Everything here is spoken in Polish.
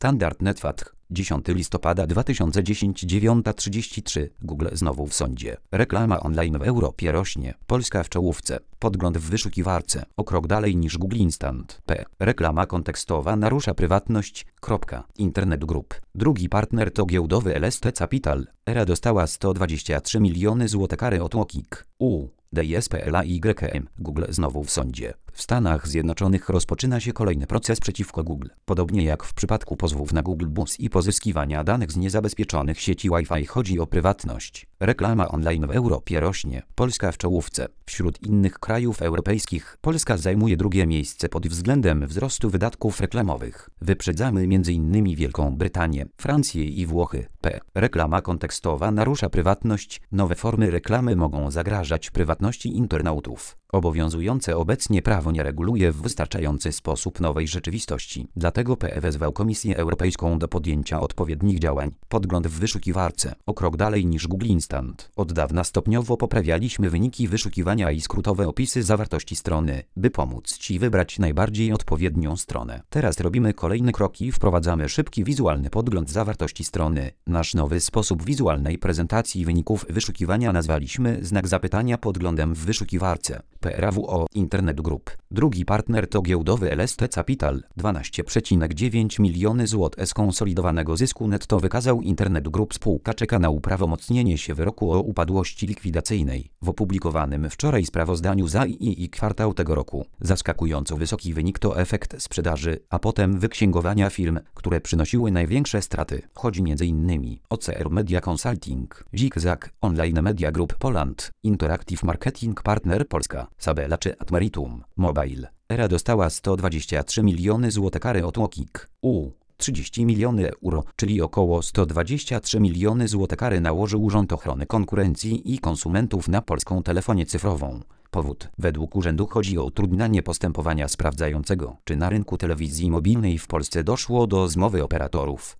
Standard Netflix, 10 listopada 2010, 9:33. Google znowu w sądzie. Reklama online w Europie rośnie. Polska w czołówce. Podgląd w wyszukiwarce. O krok dalej niż Google Instant. Reklama kontekstowa narusza prywatność. Internet Group. Drugi partner to giełdowy LST Capital. Era dostała 123 miliony zł kary od UOKiK. DSPLAYM. Google znowu w sądzie. W Stanach Zjednoczonych rozpoczyna się kolejny proces przeciwko Google. Podobnie jak w przypadku pozwów na Google Bus i pozyskiwania danych z niezabezpieczonych sieci Wi-Fi chodzi o prywatność. Reklama online w Europie rośnie. Polska w czołówce. Wśród innych krajów europejskich Polska zajmuje drugie miejsce pod względem wzrostu wydatków reklamowych. Wyprzedzamy m.in. Wielką Brytanię, Francję i Włochy. Reklama kontekstowa narusza prywatność. Nowe formy reklamy mogą zagrażać prywatności internautów. Obowiązujące obecnie prawo nie reguluje w wystarczający sposób nowej rzeczywistości. Dlatego wezwał Komisję Europejską do podjęcia odpowiednich działań. Podgląd w wyszukiwarce. O krok dalej niż Google Instant. Od dawna stopniowo poprawialiśmy wyniki wyszukiwania i skrótowe opisy zawartości strony, by pomóc Ci wybrać najbardziej odpowiednią stronę. Teraz robimy kolejne kroki. Wprowadzamy szybki wizualny podgląd zawartości strony. Nasz nowy sposób wizualnej prezentacji wyników wyszukiwania nazwaliśmy znak zapytania podglądem w wyszukiwarce. PRAWO Internet Group. Drugi partner to giełdowy LST Capital. 12,9 miliony zł skonsolidowanego zysku netto wykazał Internet Group. Spółka czeka na uprawomocnienie się wyroku o upadłości likwidacyjnej w opublikowanym wczoraj sprawozdaniu za II kwartał tego roku. Zaskakująco wysoki wynik to efekt sprzedaży, a potem wyksięgowania firm, które przynosiły największe straty. Chodzi m.in. o CR Media Consulting, Zigzag, Online Media Group Poland, Interactive Marketing Partner Polska, Sabela czy Admeritum Mobile. Era dostała 123 miliony zł kary od UOKiK. 30 miliony euro, czyli około 123 miliony zł kary nałożył Urząd Ochrony Konkurencji i Konsumentów na polską telefonię cyfrową. Powód. Według urzędu chodzi o utrudnianie postępowania sprawdzającego, czy na rynku telewizji mobilnej w Polsce doszło do zmowy operatorów,